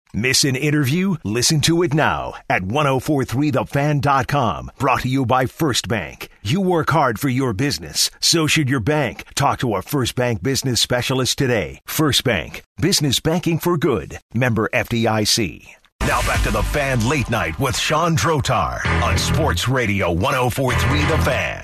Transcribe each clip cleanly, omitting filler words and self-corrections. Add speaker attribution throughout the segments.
Speaker 1: Miss an interview? Listen to it now at 1043thefan.com. Brought to you by First Bank. You work hard for your business. So should your bank. Talk to a First Bank business specialist today. First Bank. Business banking for good. Member FDIC. Now back to the Fan Late Night with Sean Drotar on Sports Radio 1043 The Fan.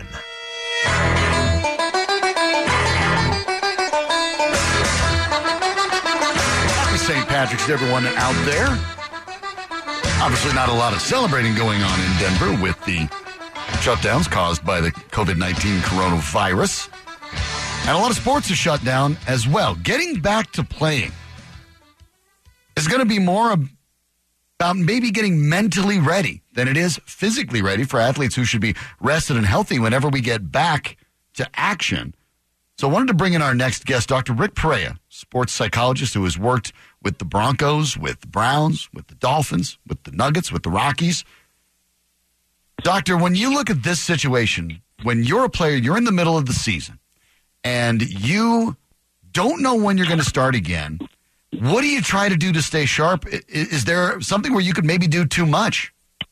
Speaker 2: St. Patrick's to everyone out there. Obviously not a lot of celebrating going on in Denver with the shutdowns caused by the COVID-19 coronavirus. And a lot of sports are shut down as well. Getting back to playing is going to be more about maybe getting mentally ready than it is physically ready for athletes who should be rested and healthy whenever we get back to action. So I wanted to bring in our next guest, Dr. Rick Perea, sports psychologist who has worked with the Broncos, with the Browns, with the Dolphins, with the Nuggets, with the Rockies. Doctor, when you look at this situation, when you're a player, you're in the middle of the season, and you don't know when you're going to start again, what do you try to do to stay sharp? Is there something where you could maybe do too much?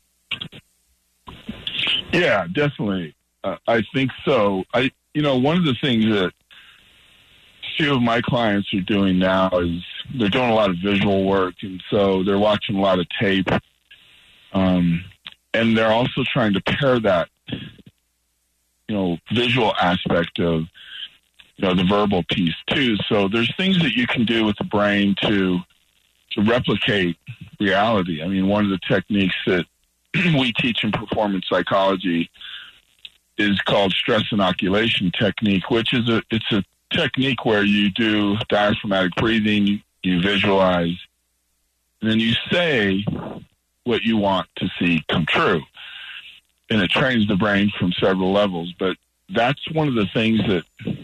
Speaker 3: Yeah, definitely. I think so. One of the things that few of my clients are doing now is they're doing a lot of visual work, and so they're watching a lot of tape. And they're also trying to pair that, visual aspect of, the verbal piece too. So there's things that you can do with the brain to replicate reality. I mean, one of the techniques that we teach in performance psychology is called stress inoculation technique, which is it's a technique where you do diaphragmatic breathing, you visualize, and then you say what you want to see come true. And it trains the brain from several levels. But that's one of the things that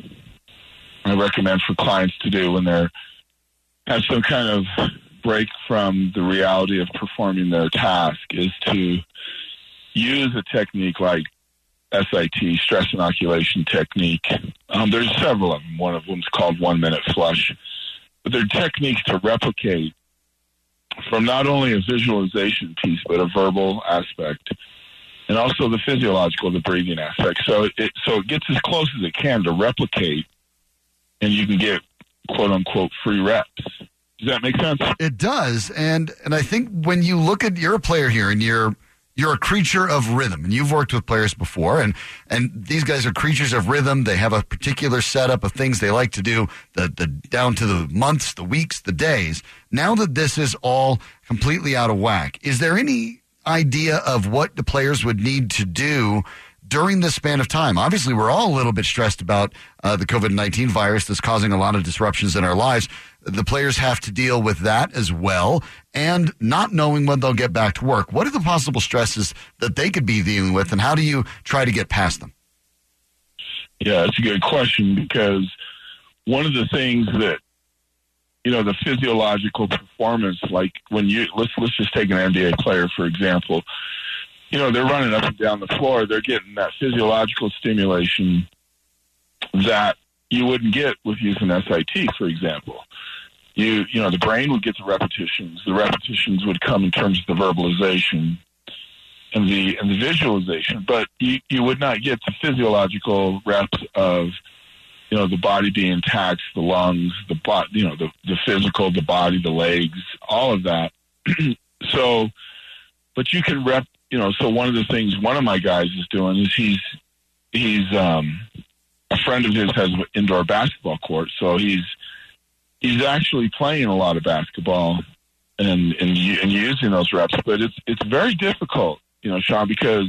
Speaker 3: I recommend for clients to do when they're have some kind of break from the reality of performing their task, is to use a technique like SIT, stress inoculation technique. There's several of them. One of them is called 1 minute flush. But they're techniques to replicate from not only a visualization piece, but a verbal aspect, and also the physiological, the breathing aspect. So it gets as close as it can to replicate, and you can get quote unquote free reps. Does that make sense?
Speaker 2: It does. And I think when you look at, you're a player here, and you're a creature of rhythm, and you've worked with players before, and these guys are creatures of rhythm. They have a particular setup of things they like to do, the down to the months, the weeks, the days. Now that this is all completely out of whack, is there any idea of what the players would need to do during this span of time? Obviously, we're all a little bit stressed about the COVID-19 virus that's causing a lot of disruptions in our lives. The players have to deal with that as well, and not knowing when they'll get back to work. What are the possible stresses that they could be dealing with, and how do you try to get past them?
Speaker 3: Yeah, that's a good question, because one of the things that, the physiological performance, like when let's just take an NBA player, for example. They're running up and down the floor. They're getting that physiological stimulation that you wouldn't get with using SIT, for example. The brain would get the repetitions. The repetitions would come in terms of the verbalization and the visualization, but you would not get the physiological reps of, the body being taxed, the lungs, the physical, the body, the legs, all of that. But you can rep. So one of the things one of my guys is doing is he's a friend of his has an indoor basketball court, so he's actually playing a lot of basketball and using those reps. But it's very difficult, Sean, because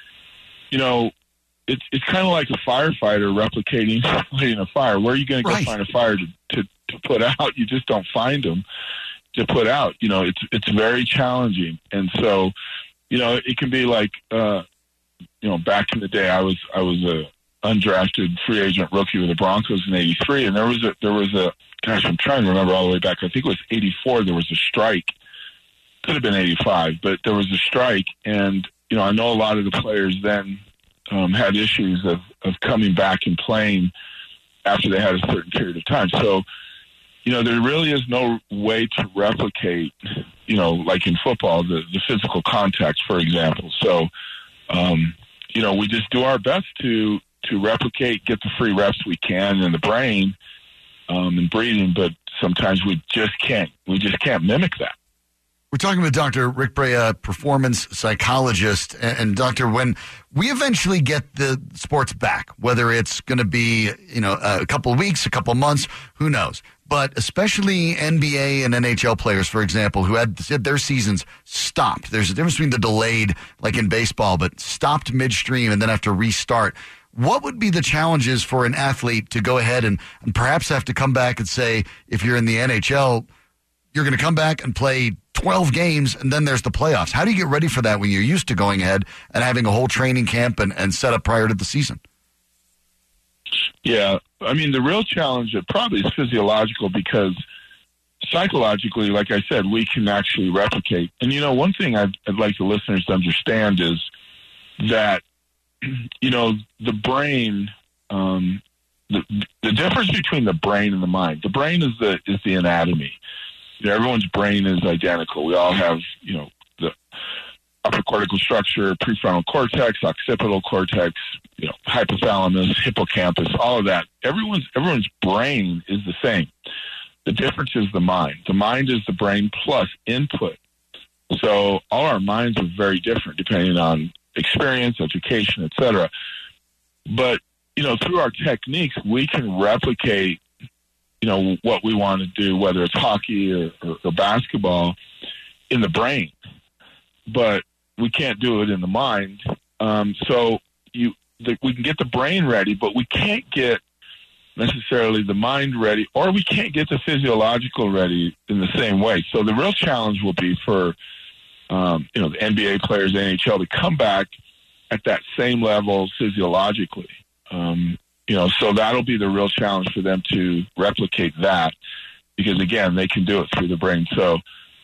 Speaker 3: it's kind of like a firefighter replicating a fire. Where are you going to go find a fire to put out? You just don't find them to put out. It's very challenging, and so. It can be like, back in the day, I was a undrafted free agent rookie with the Broncos in '83, and there was a gosh, I'm trying to remember all the way back. I think it was '84. There was a strike. Could have been '85, but there was a strike, and I know a lot of the players then had issues of coming back and playing after they had a certain period of time. So, there really is no way to replicate, like in football, the physical contact, for example. So, we just do our best to replicate, get the free reps we can in the brain and breathing, but sometimes we just can't mimic that.
Speaker 2: We're talking with Dr. Rick Brea, performance psychologist. And Doctor, when we eventually get the sports back, whether it's going to be, a couple of weeks, a couple of months, who knows? But especially NBA and NHL players, for example, who had their seasons stopped. There's a difference between the delayed, like in baseball, but stopped midstream and then have to restart. What would be the challenges for an athlete to go ahead and perhaps have to come back and say, if you're in the NHL, you're going to come back and play 12 games, and then there's the playoffs. How do you get ready for that when you're used to going ahead and having a whole training camp and set up prior to the season?
Speaker 3: Yeah, I mean, the real challenge probably is physiological, because psychologically, like I said, we can actually replicate. And, one thing I'd like the listeners to understand is that, the brain, the difference between the brain and the mind. The brain is the anatomy. Everyone's brain is identical. We all have, the upper cortical structure, prefrontal cortex, occipital cortex, hypothalamus, hippocampus, all of that. Everyone's brain is the same. The difference is the mind. The mind is the brain plus input. So all our minds are very different depending on experience, education, etc. But, through our techniques, we can replicate what we want to do, whether it's hockey or basketball, in the brain, but we can't do it in the mind. So we can get the brain ready, but we can't get necessarily the mind ready, or we can't get the physiological ready in the same way. So the real challenge will be for, the NBA players, NHL, to come back at that same level physiologically. So that'll be the real challenge for them to replicate that, because, again, they can do it through the brain. So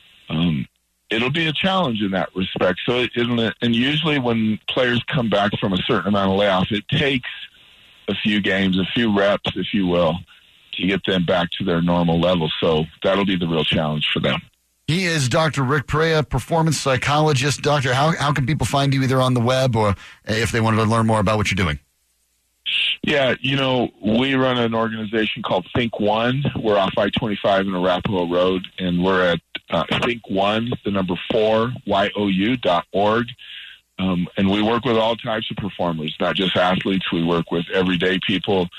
Speaker 3: it'll be a challenge in that respect. So and usually when players come back from a certain amount of layoff, it takes a few games, a few reps, if you will, to get them back to their normal level. So that'll be the real challenge for them.
Speaker 2: He is Dr. Rick Brea, performance psychologist. Doctor, how can people find you either on the web or if they wanted to learn more about what you're doing?
Speaker 3: Yeah, we run an organization called Think One. We're off I-25 in Arapahoe Road, and we're at Think1, the number 4, YOU.org. And we work with all types of performers, not just athletes. We work with everyday people.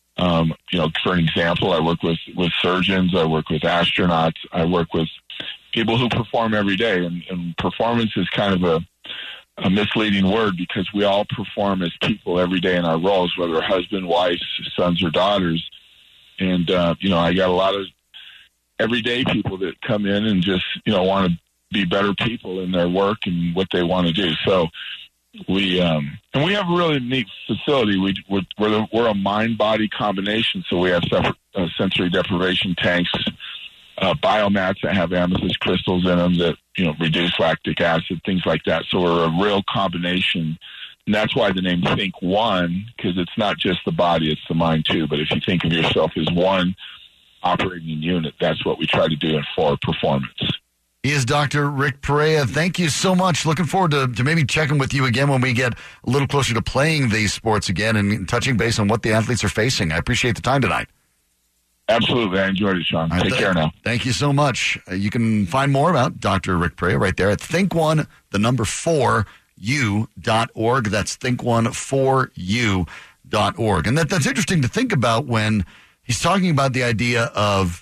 Speaker 3: For an example, I work with surgeons. I work with astronauts. I work with people who perform every day. And performance is kind of a misleading word, because we all perform as people every day in our roles, whether husband, wife, sons, or daughters. And, I got a lot of everyday people that come in and just, want to be better people in their work and what they want to do. So we have a really neat facility. We're a mind-body combination. So we have separate sensory deprivation tanks, biomats that have amethyst crystals in them that, reduce lactic acid, things like that. So we're a real combination. And that's why the name Think One, because it's not just the body, it's the mind too. But if you think of yourself as one operating unit, that's what we try to do for performance.
Speaker 2: He is Dr. Rick Brea. Thank you so much. Looking forward to maybe checking with you again when we get a little closer to playing these sports again and touching base on what the athletes are facing. I appreciate the time tonight.
Speaker 3: Absolutely. I enjoyed it, Sean. Take care now.
Speaker 2: Thank you so much. You can find more about Dr. Rick Brea right there at Think1, the number 4, U.org. That's Think1, 4U.org. And that's interesting to think about when he's talking about the idea of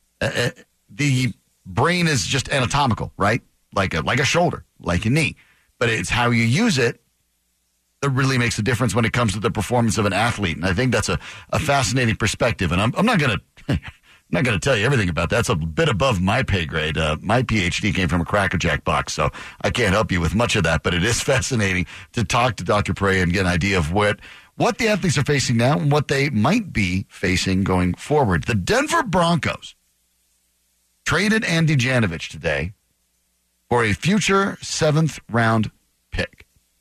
Speaker 2: the brain is just anatomical, right? Like a shoulder, like a knee. But it's how you use it that really makes a difference when it comes to the performance of an athlete. And I think that's a fascinating perspective. And I'm not going to tell you everything about that. It's a bit above my pay grade. My PhD came from a Cracker Jack box, so I can't help you with much of that. But it is fascinating to talk to Dr. Brea and get an idea of what the athletes are facing now and what they might be facing going forward. The Denver Broncos traded Andy Janovich today for a future 7th-round pick.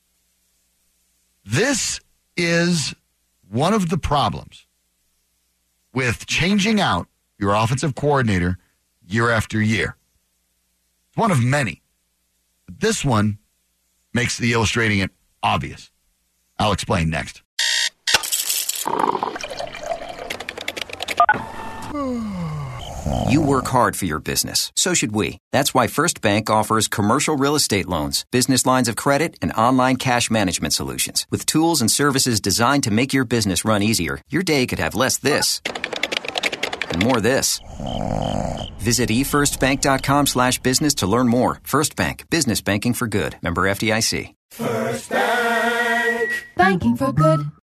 Speaker 2: This is one of the problems with changing out your offensive coordinator year after year. One of many. This one makes the illustrating it obvious. I'll explain next.
Speaker 4: You work hard for your business. So should we. That's why First Bank offers commercial real estate loans, business lines of credit, and online cash management solutions. With tools and services designed to make your business run easier, your day could have less this and more this. Visit efirstbank.com/business to learn more. First Bank. Business banking for good. Member FDIC.
Speaker 5: First Bank. Banking for good.